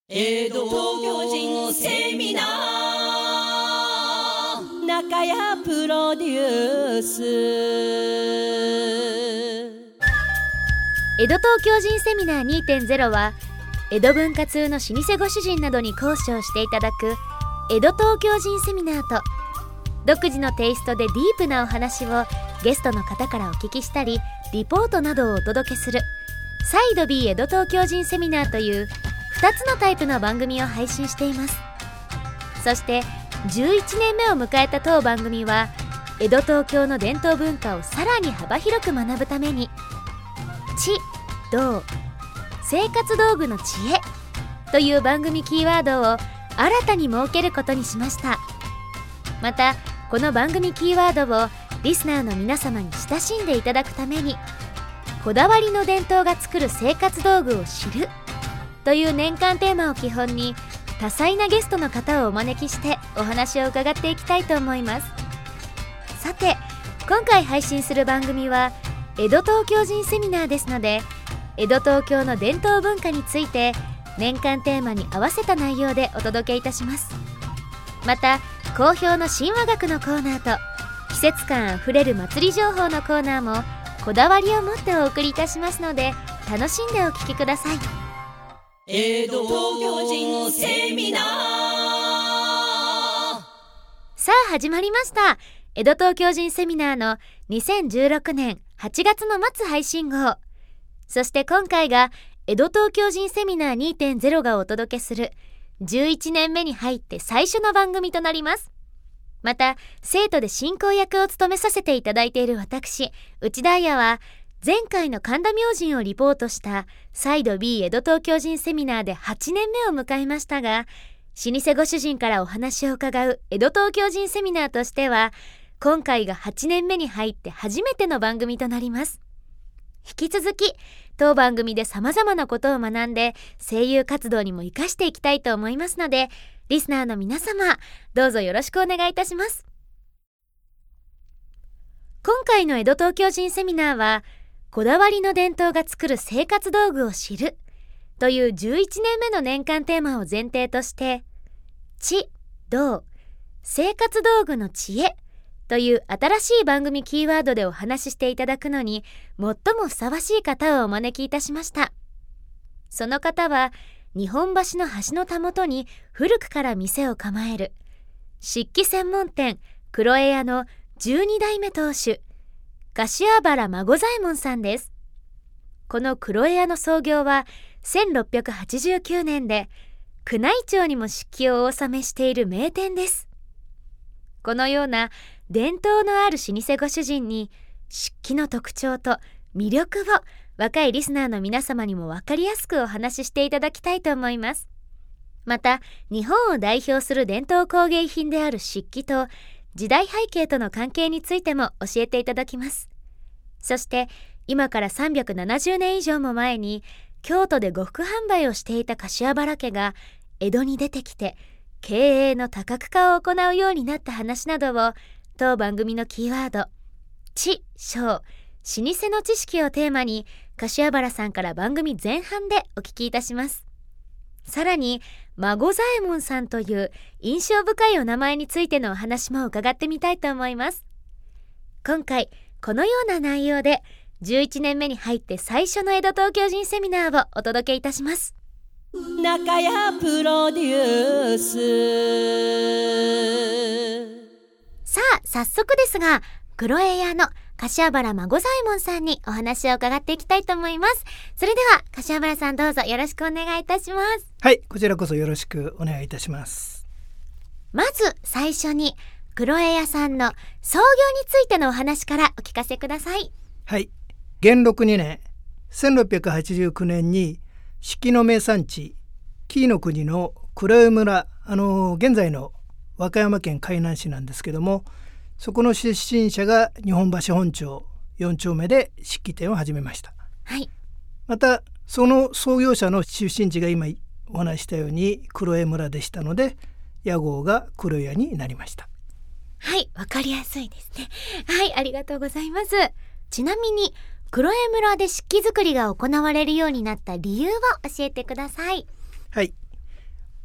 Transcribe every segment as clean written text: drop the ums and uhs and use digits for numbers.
江戸東京人セミナー中谷プロデュース。 江戸東京人セミナー 2.0 は江戸文化通の老舗ご主人などに講師をしていただく江戸東京人セミナーと、独自のテイストでディープなお話をゲストの方からお聞きしたりリポートなどをお届けするサイド B 江戸東京人セミナーという2つのタイプの番組を配信しています。そして11年目を迎えた当番組は江戸東京の伝統文化をさらに幅広く学ぶために知、道、生活道具の知恵という番組キーワードを新たに設けることにしました。またこの番組キーワードをリスナーの皆様に親しんでいただくために、こだわりの伝統が作る生活道具を知るという年間テーマを基本に多彩なゲストの方をお招きしてお話を伺っていきたいと思います。さて今回配信する番組は江戸東京人セミナーですので、江戸東京の伝統文化について年間テーマに合わせた内容でお届けいたします。また好評の神話学のコーナーと季節感あふれる祭り情報のコーナーもこだわりを持ってお送りいたしますので、楽しんでお聞きください。 江戸東京人セミナー。 さあ始まりました、江戸東京人セミナーの2016年8月の末配信号。そして今回が江戸東京人セミナー 2.0 がお届けする11年目に入って最初の番組となります。また生徒で進行役を務めさせていただいている私内田彩は、前回の神田明神をリポートしたサイド B 江戸東京人セミナーで8年目を迎えましたが、老舗ご主人からお話を伺う江戸東京人セミナーとしては今回が8年目に入って初めての番組となります。引き続き当番組で様々なことを学んで声優活動にも生かしていきたいと思いますので、リスナーの皆様どうぞよろしくお願いいたします。今回の江戸東京人セミナーは、こだわりの伝統が作る生活道具を知るという11年目の年間テーマを前提として、知、道、生活道具の知恵という新しい番組キーワードでお話ししていただくのに最もふさわしい方をお招きいたしました。その方は日本橋の橋のたもとに古くから店を構える漆器専門店黒江屋の12代目当主柏原孫左衛門さんです。この黒江屋の創業は1689年で宮内庁にも漆器をお納めしている名店です。このような伝統のある老舗ご主人に漆器の特徴と魅力を若いリスナーの皆様にも分かりやすくお話ししていただきたいと思います。また日本を代表する伝統工芸品である漆器と時代背景との関係についても教えていただきます。そして今から370年以上も前に京都で呉服販売をしていた柏原家が江戸に出てきて経営の多角化を行うようになった話などを当番組のキーワード知、小、老舗の知識をテーマに柏原さんから番組前半でお聞きいたします。さらに孫左衛門さんという印象深いお名前についてのお話も伺ってみたいと思います。今回このような内容で11年目に入って最初の江戸東京人セミナーをお届けいたします。 中谷プロデュース。 さあ早速ですが、黒江屋の柏原孫左衛門さんにお話を伺っていきたいと思います。それでは柏原さんどうぞよろしくお願いいたします。 はい、こちらこそよろしくお願いいたします。 まず最初に黒江屋さんの創業についてのお話からお聞かせください。 はい、元禄2年1689年に漆器の名産地紀伊の国の黒江村、現在の和歌山県海南市なんですけども、そこの出身者が日本橋本町4丁目で漆器店を始めました。 はい、 またその創業者の出身地が今お話したように黒江村でしたので、屋号が黒屋になりました。 はい、わかりやすいですね。はい、ありがとうございます。ちなみに黒江村で漆器作りが行われるようになった理由を教えてください。 はい、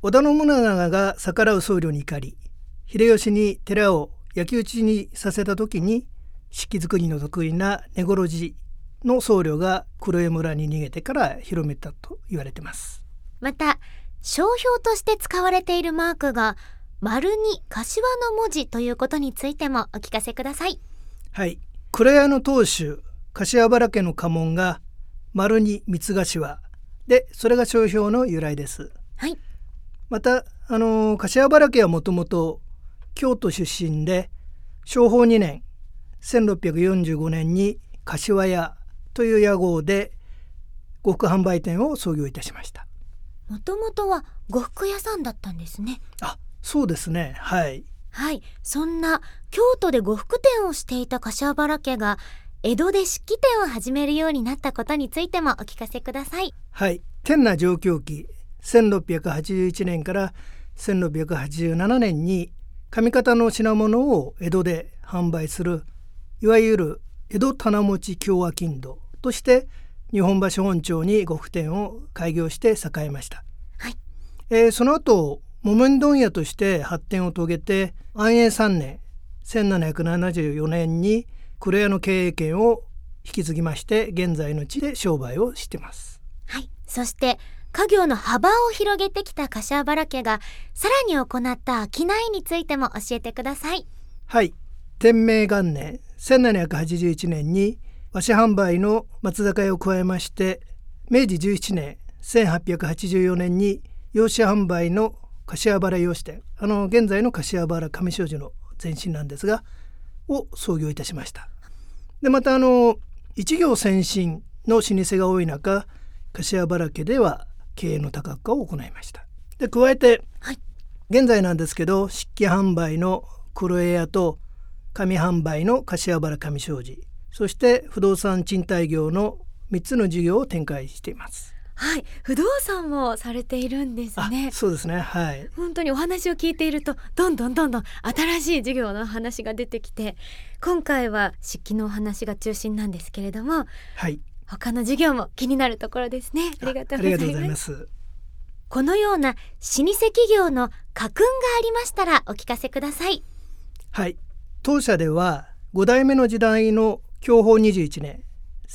織田信長が逆らう僧侶に怒り、秀吉に寺を焼き討ちにさせた時に、漆器作りの得意な根来寺の僧侶が黒江村に逃げてから広めたと言われています。 また商標として使われているマークが丸に柏の文字ということについてもお聞かせください。 はい、黒屋の当主柏原家の家紋が丸に三つ柏で、それが商標の由来です。 はい、 また柏原家はもともと京都出身で、正保2年1645年に柏屋という屋号で呉服販売店を創業いたしました。 もともとは呉服屋さんだったんですね。 そうですね。はい、 そんな京都で呉服店をしていた柏原家が江戸で漆器店を始めるようになったことについてもお聞かせください。 はい、天那上京期1681年から1687年に上方の品物を江戸で販売する、いわゆる江戸棚持京和金堂として日本橋本町に呉服店を開業して栄えました。その後木綿問屋として発展を遂げて、安永3年1774年に黒屋の経営権を引き継ぎまして、現在の地で商売をしています。 そして家業の幅を広げてきた柏原家がさらに行った商いについても教えてください。 天明元年1781年に和紙販売の松坂屋を加えまして、明治17年1884年に洋紙販売の柏原洋紙店、現在の柏原上商事の前身なんですがを創業いたしました。でまた一行先進の老舗が多い中、柏原家では経営の多角化を行いました。で加えて、現在なんですけど、漆器販売の黒江屋と紙販売の柏原上商事、そして不動産賃貸業の3つの事業を展開しています。 不動産もされているんですね。 そうですね。 本当にお話を聞いているとどんどん新しい事業の話が出てきて、今回は漆器のお話が中心なんですけれども、他の事業も気になるところですね。ありがとうございます。このような老舗企業の家訓がありましたらお聞かせください。 当社では5代目の時代の享保21年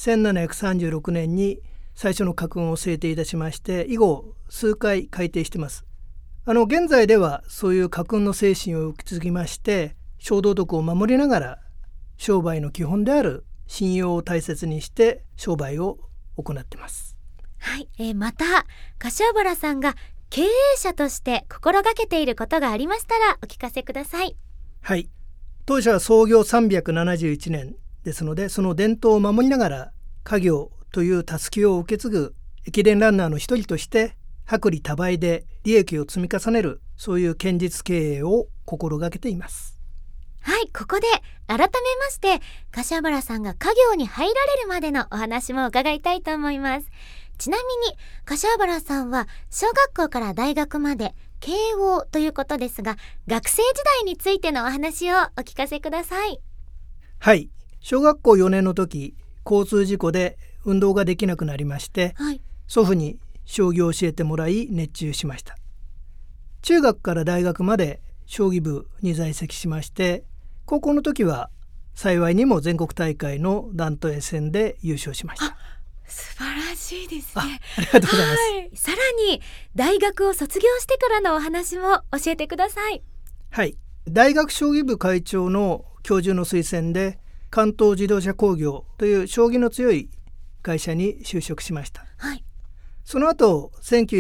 1736年に最初の家訓を制定いたしまして、以後数回改定しています。現在ではそういう家訓の精神を受け継ぎまして、商道徳を守りながら商売の基本である信用を大切にして商売を行っています。 また柏原さんが経営者として心がけていることがありましたらお聞かせください。 当社は創業371年ですので、その伝統を守りながら家業というたすきを受け継ぐ駅伝ランナーの一人として薄利多売で利益を積み重ねる、そういう堅実経営を心がけています。 ここで改めまして柏原さんが家業に入られるまでのお話も伺いたいと思います。ちなみに柏原さんは小学校から大学まで慶応ということですが、学生時代についてのお話をお聞かせください。 小学校4年の時、交通事故で運動ができなくなりまして、祖父に将棋を教えてもらい熱中しました。中学から大学まで将棋部に在籍しまして、高校の時は幸いにも全国大会の団体戦で優勝しました。 素晴らしいですね。 ありがとうございます。 さらに大学を卒業してからのお話も教えてください。 大学将棋部会長の教授の推薦で関東自動車工業という将棋の強い会社に就職しました。その後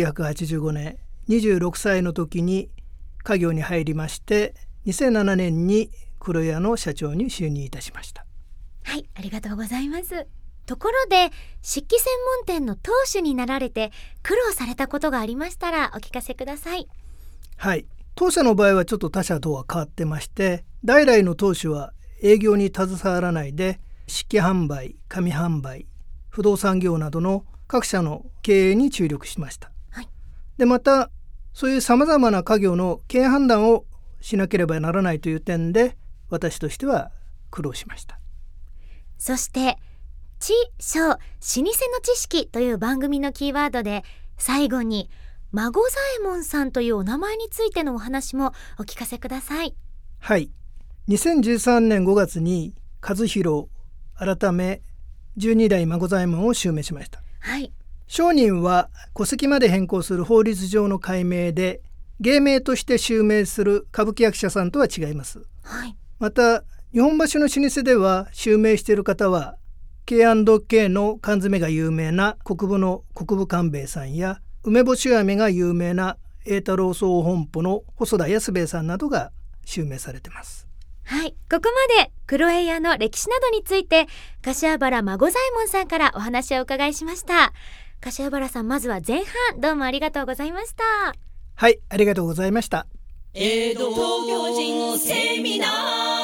1985年26歳の時に家業に入りまして、2007年に黒屋の社長に就任いたしました。 ありがとうございます。ところで漆器専門店の当主になられて苦労されたことがありましたらお聞かせください。 当社の場合はちょっと他社とは変わってまして、代々の当主は営業に携わらないで漆器販売、紙販売、不動産業などの各社の経営に注力しました。でまたそういうさまざまな家業の経営判断をしなければならないという点で、私としては苦労しました。 そして知、小、老舗の知識という番組のキーワードで最後に孫左衛門さんというお名前についてのお話もお聞かせください。 はい、2013年5月に和弘改め12代孫左衛門を襲名しました。 はい、 商人は戸籍まで変更する法律上の改名で芸名として襲名する歌舞伎役者さんとは違います。 はい、 また日本橋の老舗では襲名している方は K&K の缶詰が有名な国分の国分官兵衛さんや梅干し飴が有名な栄太郎総本舗の細田安兵衛さんなどが襲名されています。 はい、ここまで黒江屋の歴史などについて柏原孫左衛門さんからお話をお伺いしました。柏原さん、まずは前半どうもありがとうございました。 はい、ありがとうございました。 江戸東京人セミナー。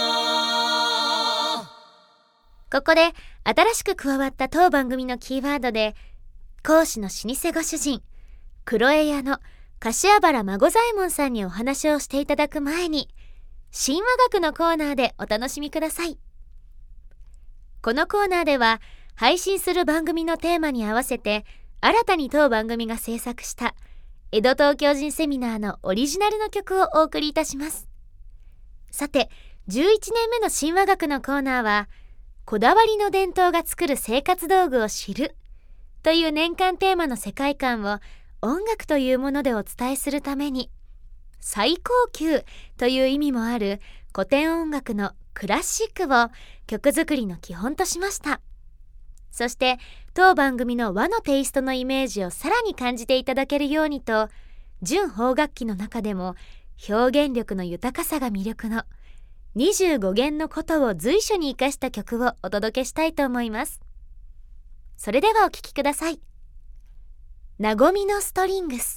ここで新しく加わった当番組のキーワードで、講師の老舗ご主人黒江屋の柏原孫左衛門さんにお話をしていただく前に、神話学のコーナーでお楽しみください。このコーナーでは配信する番組のテーマに合わせて新たに当番組が制作した江戸東京人セミナーのオリジナルの曲をお送りいたします。さて、11年目の神話学のコーナーは、こだわりの伝統が作る生活道具を知るという年間テーマの世界観を音楽というものでお伝えするために、最高級という意味もある古典音楽のクラシックを曲作りの基本としました。そして当番組の和のテイストのイメージをさらに感じていただけるようにと、純邦楽器の中でも表現力の豊かさが魅力の25弦の琴を随所に生かした曲をお届けしたいと思います。それではお聴きください。なごみのストリングス。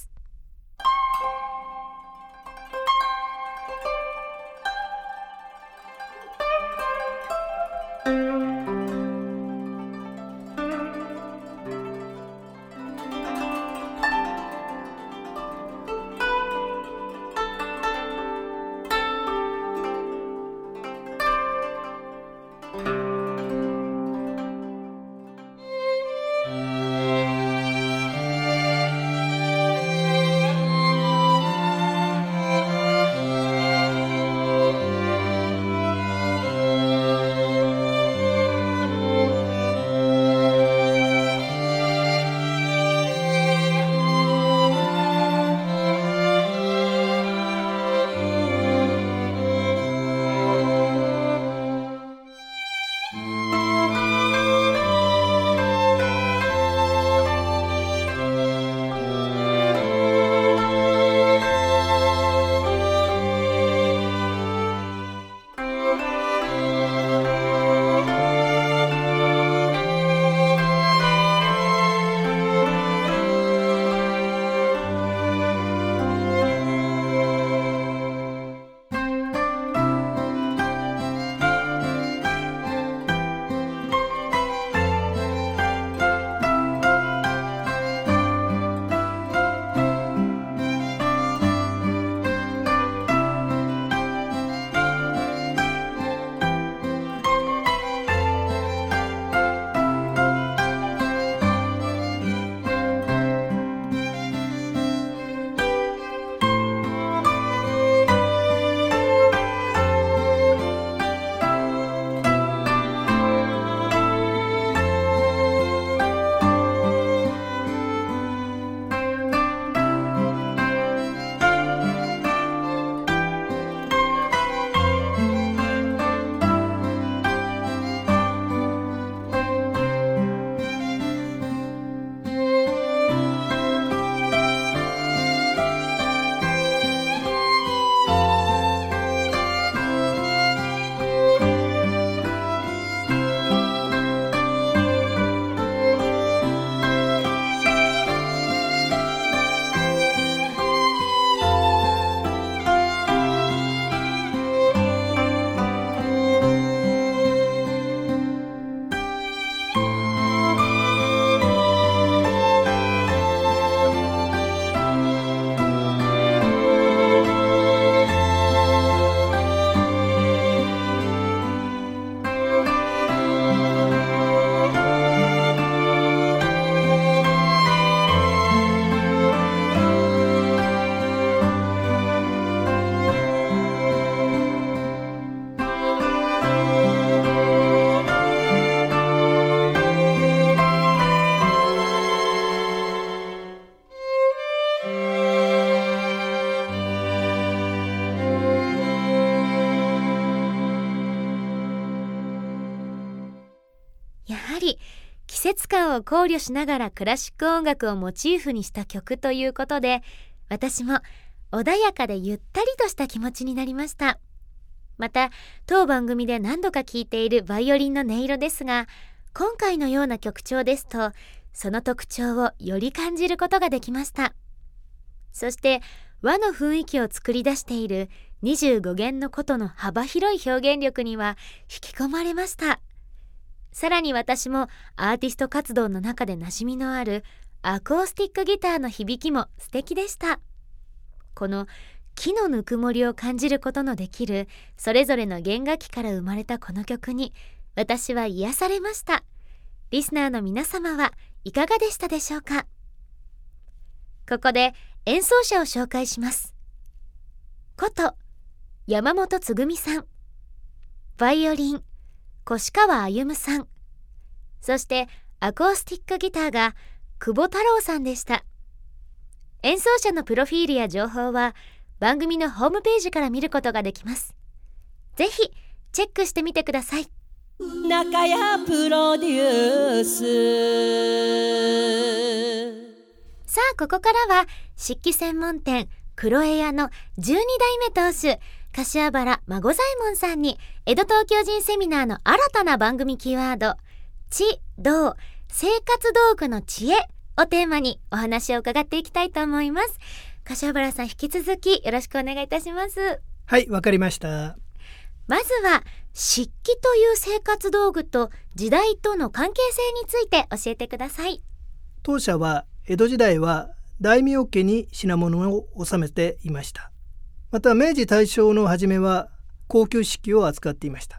り季節感を考慮しながらクラシック音楽をモチーフにした曲ということで、私も穏やかでゆったりとした気持ちになりました。また当番組で何度か聴いているバイオリンの音色ですが、今回のような曲調ですとその特徴をより感じることができました。そして和の雰囲気を作り出している25弦の琴の幅広い表現力には引き込まれました。さらに私もアーティスト活動の中で馴染みのあるアコースティックギターの響きも素敵でした。この木のぬくもりを感じることのできるそれぞれの弦楽器から生まれたこの曲に私は癒されました。リスナーの皆様はいかがでしたでしょうか。ここで演奏者を紹介します。琴、山本つぐみさん。バイオリン、越川歩さん。そしてアコースティックギターが久保太郎さんでした。演奏者のプロフィールや情報は番組のホームページから見ることができます。ぜひチェックしてみてください。 中谷プロデュース。 さあここからは漆器専門店黒江屋の12代目当主柏原孫左衛門さんに江戸東京人セミナーの新たな番組キーワード知道生活道具の知恵をテーマにお話を伺っていきたいと思います。柏原さん、引き続きよろしくお願いいたします。 はい、わかりました。 まずは漆器という生活道具と時代との関係性について教えてください。 当社は江戸時代は大名家に品物を納めていました。また明治大正の初めは高級漆器を扱っていました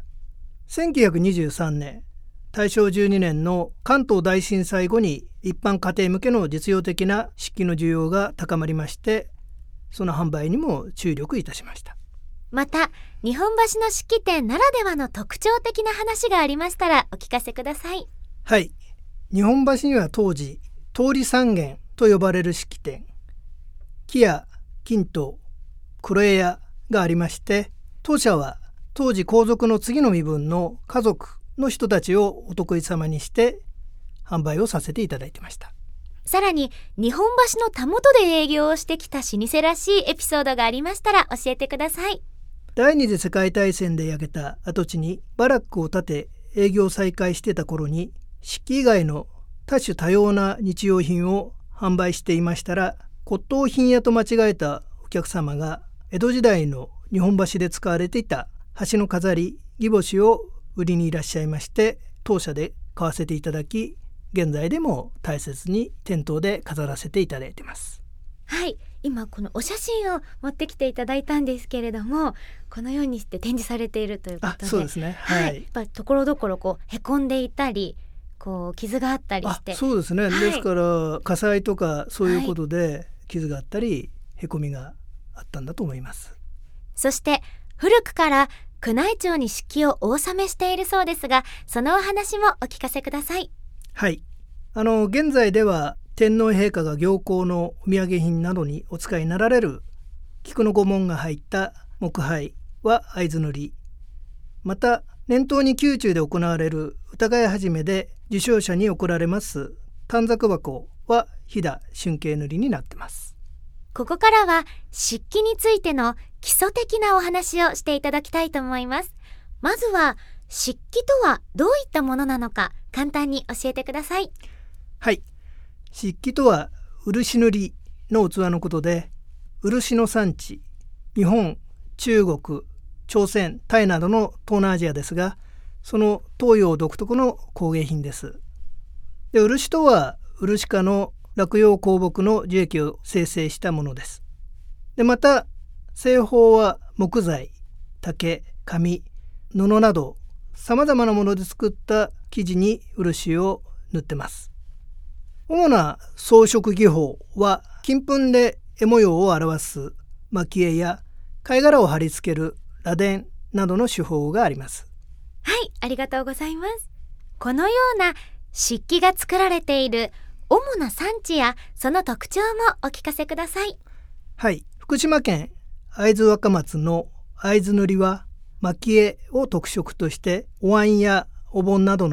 。1923年大正12年の関東大震災後に一般家庭向けの実用的な漆器の需要が高まりまして、その販売にも注力いたしました。 また日本橋の漆器店ならではの特徴的な話がありましたらお聞かせください。 はい、日本橋には当時通り三軒と呼ばれる漆器店、木屋、金東、黒江屋がありまして、当社は当時皇族の次の身分の家族の人たちをお得意様にして販売をさせていただいてました。 さらに日本橋のたもとで営業をしてきた老舗らしいエピソードがありましたら教えてください。 第二次世界大戦で焼けた跡地にバラックを建て営業再開してた頃に、漆器以外の多種多様な日用品を販売していましたら、骨董品屋と間違えたお客様が江戸時代の日本橋で使われていた橋の飾り、擬宝珠を売りにいらっしゃいまして、当社で買わせていただき、現在でも大切に店頭で飾らせていただいています。 はい、今このお写真を持ってきていただいたんですけれども、このようにして展示されているということで、 そうですね、はい、 やっぱりところどころこうへこんでいたり、こう傷があったりして、 そうですね、ですから火災とかそういうことで傷があったり、へこみがあったんだと思います。 そして古くから宮内庁に漆器をお納めしているそうですが、そのお話もお聞かせください。 はい、現在では天皇陛下が行幸のお土産品などにお使いになられる菊の御紋が入った木灰は会津塗、また年頭に宮中で行われる歌会始めで受賞者に贈られます短冊箱は飛騨春景塗になってます。 ここからは漆器についての基礎的なお話をしていただきたいと思います。まずは漆器とはどういったものなのか簡単に教えてください。 はい、漆器とは漆塗りの器のことで、漆の産地日本、中国、朝鮮、タイなどの東南アジアですが、その東洋独特の工芸品です。で、漆とは漆科の落葉香木の樹液を生成したものです。で、また製法は木材、竹、紙、布などさまざまなもので作った生地に漆を塗ってます。主な装飾技法は金粉で絵模様を表す蒔絵や貝殻を貼り付ける螺鈿などの手法があります。 はい、ありがとうございます。このような漆器が作られている主な産地やその特徴もお聞かせください。 はい、福島県会津若松の会津塗は蒔絵を特色としてお椀やお盆などの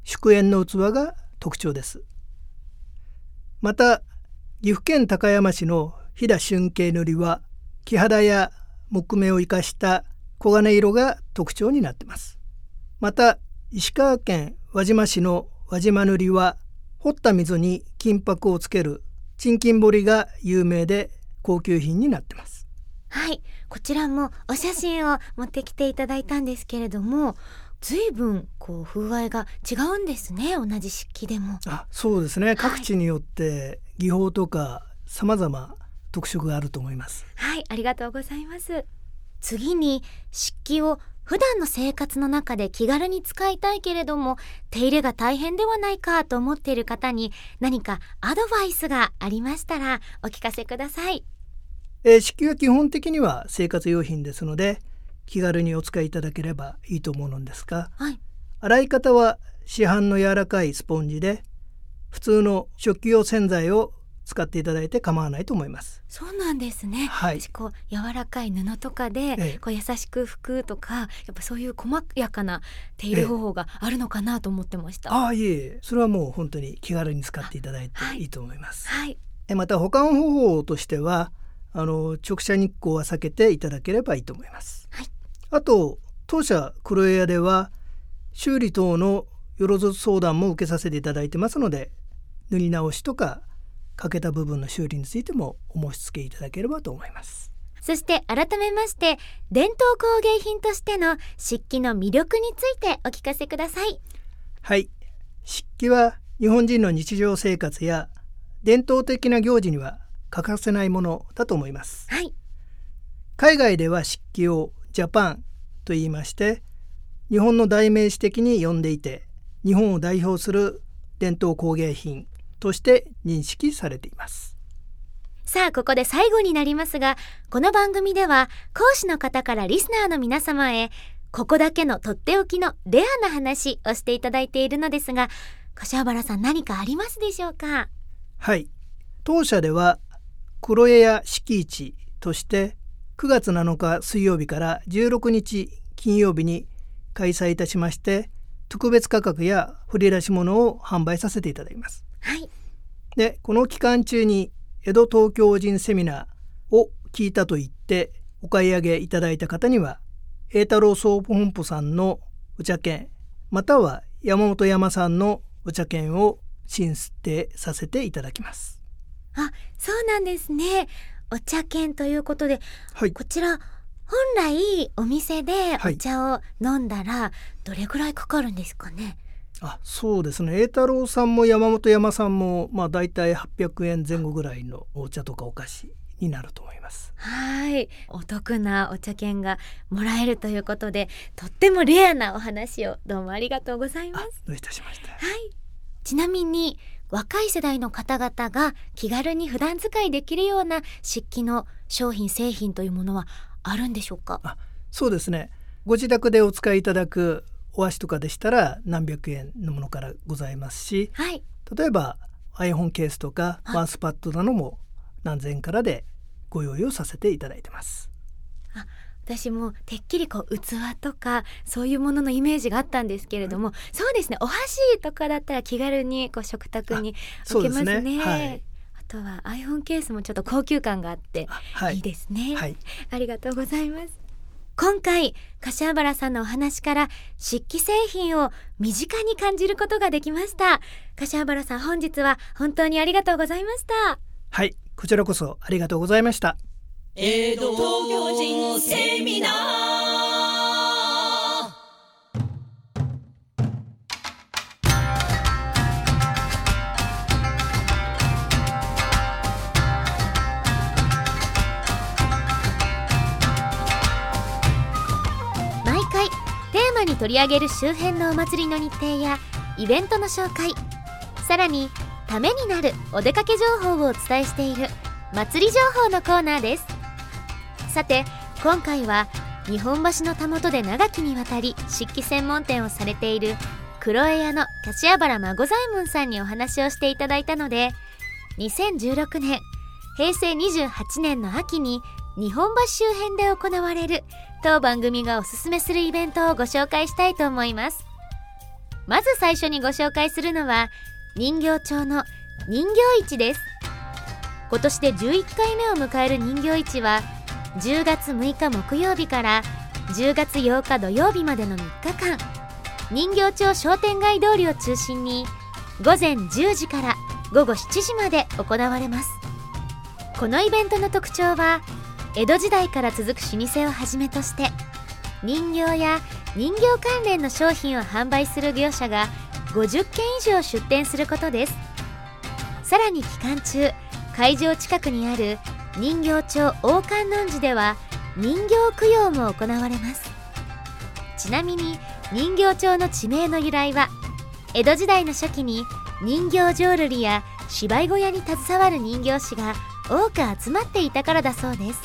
祝宴の器が特徴です。また岐阜県高山市の飛騨春景塗は木肌や木目を生かした黄金色が特徴になっています。また石川県輪島市の輪島塗は掘った溝に金箔をつける沈金彫りが有名で高級品になっています。 はい、こちらもお写真を持ってきていただいたんですけれども、随分風合いが違うんですね。同じ漆器でも。 そうですね、各地によって技法とか様々特色があると思います。 はい、ありがとうございます。次に漆器を普段の生活の中で気軽に使いたいけれども手入れが大変ではないかと思っている方に何かアドバイスがありましたらお聞かせください。 漆器は基本的には生活用品ですので気軽にお使いいただければいいと思うのですが、 はい、 洗い方は市販の柔らかいスポンジで普通の食器用洗剤を使っていただいて構わないと思います。 そうなんですね。 はい、 私柔らかい布とかで、優しく拭くとかやっぱそういう細やかな手入れ方法があるのかなと思ってました。 いえ、それはもう本当に気軽に使っていただいていいと思います。 はい、 また保管方法としては直射日光は避けていただければいいと思います。 はい、 あと当社黒江屋では修理等のよろず相談も受けさせていただいてますので塗り直しとか欠けた部分の修理についてもお申し付けいただければと思います。 そして改めまして伝統工芸品としての漆器の魅力についてお聞かせください。 はい、漆器は日本人の日常生活や伝統的な行事には欠かせないものだと思います。 はい、 海外では漆器をジャパンと言いまして日本の代名詞的に呼んでいて日本を代表する伝統工芸品として認識されています。 さあここで最後になりますがこの番組では講師の方からリスナーの皆様へここだけのとっておきのレアな話をしていただいているのですが柏原さん何かありますでしょうか。 はい、当社では黒江屋敷市として9月7日水曜日から16日金曜日に開催いたしまして特別価格や振り出し物を販売させていただきます。 はい、 でこの期間中に江戸東京人セミナーを聞いたと言ってお買い上げいただいた方には栄太郎総本舗さんのお茶券または山本山さんのお茶券を進呈させていただきます。 そうなんですね。お茶券ということで、 はい、 こちら本来お店でお茶を飲んだらどれくらいかかるんですかね。 そうですね、栄太郎さんも山本山さんもだいたい800円前後ぐらいのお茶とかお菓子になると思います。 はい、お得なお茶券がもらえるということでとってもレアなお話をどうもありがとうございます。 どういたしました。 はい、ちなみに若い世代の方々が気軽に普段使いできるような漆器の商品製品というものはあるんでしょうか。 そうですね、ご自宅でお使いいただくお箸とかでしたら何百円のものからございますし、 はい、 例えば iPhone ケースとかマウスパッドなども何千円からでご用意をさせていただいてます。 私もてっきり器とかそういうもののイメージがあったんですけれども、そうですね、お箸とかだったら気軽に食卓に置けますね。 そうですね、はい、 あとは iPhone ケースもちょっと高級感があっていいですね。 はい、 ありがとうございます。今回柏原さんのお話から漆器製品を身近に感じることができました。柏原さん、本日は本当にありがとうございました。 はい、こちらこそありがとうございました。 江戸東京人セミナー。 毎回テーマに取り上げる周辺のお祭りの日程やイベントの紹介、さらにためになるお出かけ情報をお伝えしている祭り情報のコーナーです。さて今回は日本橋のたもとで長きにわたり漆器専門店をされている黒江屋の柏原孫左衛門さんにお話をしていただいたので、2016年平成28年の秋に日本橋周辺で行われる当番組がおすすめするイベントをご紹介したいと思います。 まず最初にご紹介するのは人形町の人形市です。今年で11回目を迎える人形市は10月6日木曜日から10月8日土曜日までの3日間、人形町商店街通りを中心に午前10時から午後7時まで行われます。このイベントの特徴は江戸時代から続く老舗をはじめとして人形や人形関連の商品を販売する業者が50軒以上出店することです。さらに期間中、会場近くにある人形町大観音寺では人形供養も行われます。ちなみに人形町の地名の由来は江戸時代の初期に人形浄瑠璃や芝居小屋に携わる人形師が多く集まっていたからだそうです。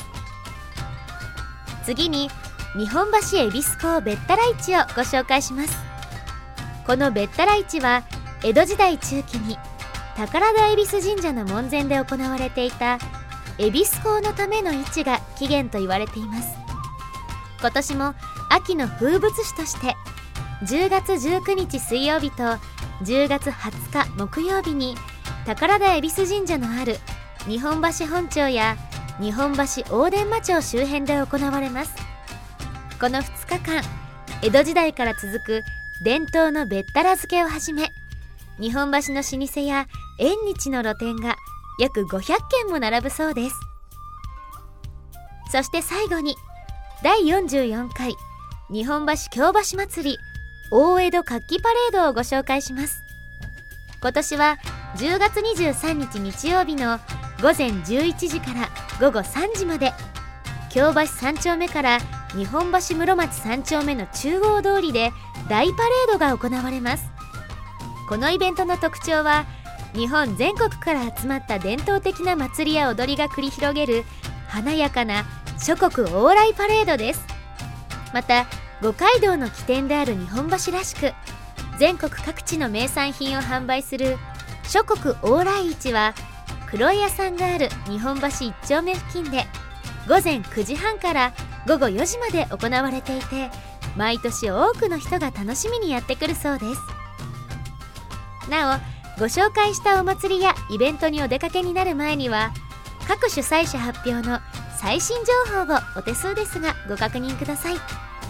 次に日本橋恵比寿港べったら市をご紹介します。このべったら市は江戸時代中期に宝田恵比寿神社の門前で行われていた恵比寿港のための市が起源と言われています。今年も秋の風物詩として10月19日水曜日と10月20日木曜日に宝田恵比寿神社のある日本橋本町や日本橋大伝馬町周辺で行われます。この2日間、江戸時代から続く伝統のべったら漬けをはじめ日本橋の老舗や縁日の露店が約500軒も並ぶそうです。そして最後に第44回日本橋京橋祭り大江戸活気パレードをご紹介します。今年は10月23日日曜日の午前11時から午後3時まで京橋3丁目から日本橋室町3丁目の中央通りで大パレードが行われます。このイベントの特徴は日本全国から集まった伝統的な祭りや踊りが繰り広げる華やかな諸国往来パレードです。また五街道の起点である日本橋らしく全国各地の名産品を販売する諸国往来市は黒江屋さんがある日本橋1丁目付近で午前9時半から午後4時まで行われていて、毎年多くの人が楽しみにやってくるそうです。なおご紹介したお祭りやイベントにお出かけになる前には各主催者発表の最新情報をお手数ですがご確認ください。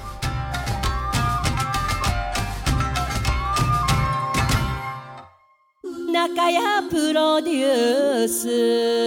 中谷プロデュース。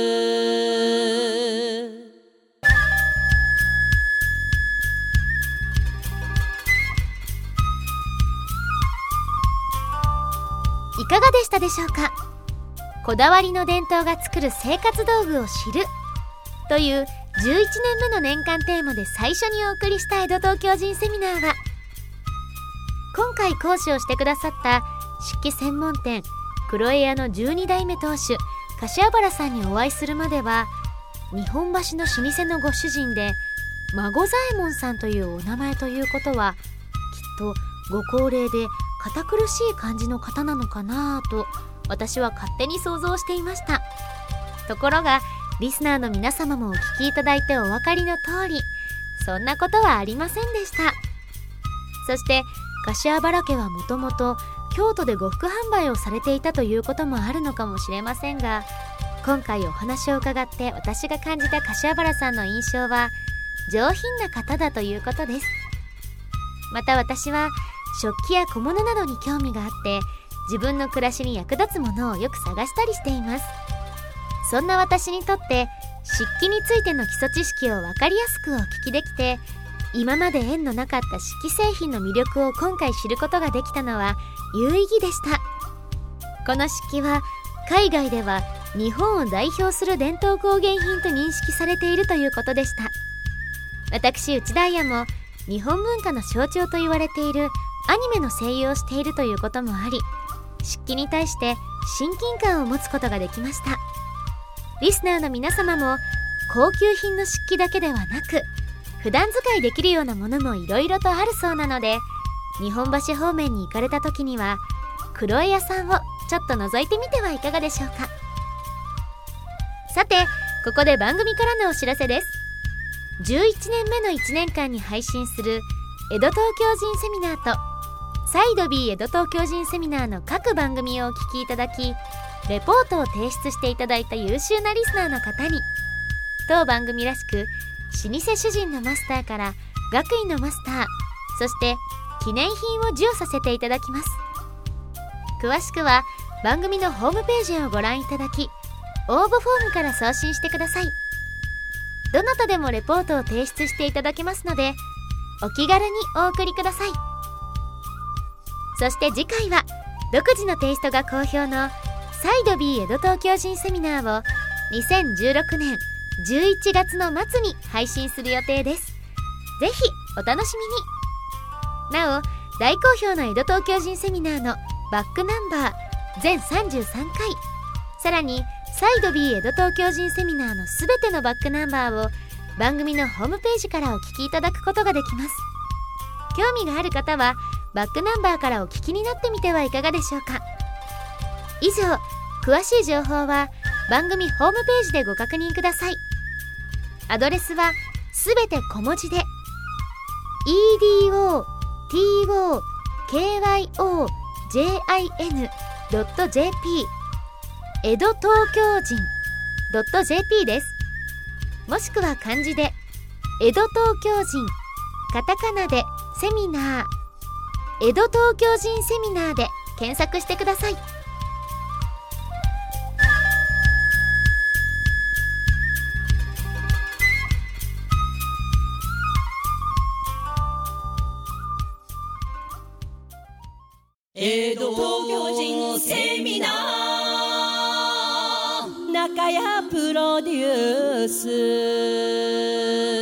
いかがでしたでしょうか。こだわりの伝統が作る生活道具を知るという11年目の年間テーマで最初にお送りした江戸東京人セミナーは、今回講師をしてくださった漆器専門店黒江屋の12代目当主柏原さんにお会いするまでは日本橋の老舗のご主人で孫左衛門さんというお名前ということはきっとご高齢で堅苦しい感じの方なのかなと私は勝手に想像していました。ところがリスナーの皆様もお聞きいただいてお分かりの通り、そんなことはありませんでした。そして柏原家はもともと京都で呉服販売をされていたということもあるのかもしれませんが、今回お話を伺って私が感じた柏原さんの印象は上品な方だということです。また私は食器や小物などに興味があって自分の暮らしに役立つものをよく探したりしています。そんな私にとって漆器についての基礎知識を分かりやすくお聞きできて、今まで縁のなかった漆器製品の魅力を今回知ることができたのは有意義でした。この漆器は海外では日本を代表する伝統工芸品と認識されているということでした。私内田彩も日本文化の象徴と言われているアニメの声優をしているということもあり、漆器に対して親近感を持つことができました。リスナーの皆様も高級品の漆器だけではなく普段使いできるようなものもいろいろとあるそうなので、日本橋方面に行かれた時には黒江屋さんをちょっと覗いてみてはいかがでしょうか。さてここで番組からのお知らせです。11年目の1年間に配信する江戸東京人セミナーとサイド B 江戸東京人セミナーの各番組をお聞きいただき、レポートを提出していただいた優秀なリスナーの方に、当番組らしく老舗主人のマスターから学位のマスター、そして記念品を授与させていただきます。詳しくは番組のホームページをご覧いただき、応募フォームから送信してください。どなたでもレポートを提出していただけますので、お気軽にお送りください。そして次回は独自のテイストが好評のサイド B 江戸東京人セミナーを2016年11月の末に配信する予定です。ぜひお楽しみに。なお、大好評の江戸東京人セミナーのバックナンバー全33回、さらにサイド B 江戸東京人セミナーのすべてのバックナンバーを番組のホームページからお聞きいただくことができます。興味がある方はバックナンバーからお聞きになってみてはいかがでしょうか。以上、詳しい情報は番組ホームページでご確認ください。アドレスはすべて小文字で edotokyoJin.jp 江戸東京人 .jp です。もしくは漢字で江戸東京人、カタカナでセミナー、江戸東京人セミナーで検索してください。 江戸東京人セミナー中谷プロデュース